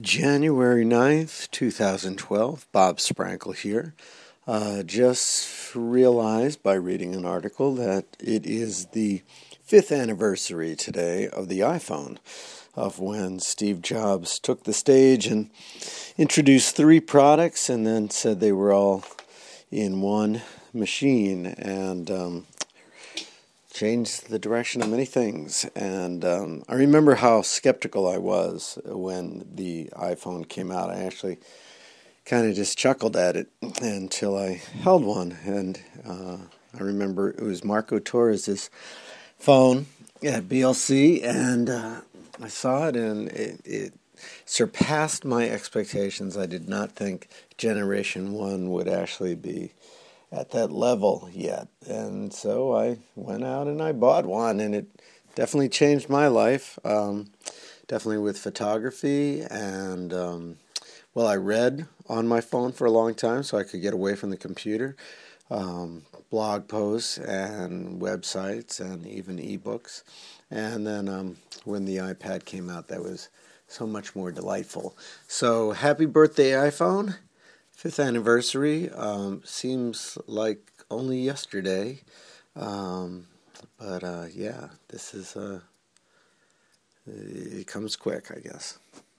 January 9th, 2012, Bob Sprankle here. Just realized by reading an article that it is the 5th anniversary today of the iPhone, of when Steve Jobs took the stage and introduced 3 products and then said they were all in one machine and changed the direction of many things. And I remember how skeptical I was when the iPhone came out. I actually kind of just chuckled at it until I held one. And I remember it was Marco Torres' phone at BLC, and I saw it, and it surpassed my expectations. I did not think Generation 1 would actually be at that level yet. And so I went out and I bought one, and it definitely changed my life, definitely with photography. And, I read on my phone for a long time so I could get away from the computer, blog posts and websites and even ebooks. And then when the iPad came out, that was so much more delightful. So happy birthday, iPhone. 5th anniversary seems like only yesterday, but this is it comes quick, I guess.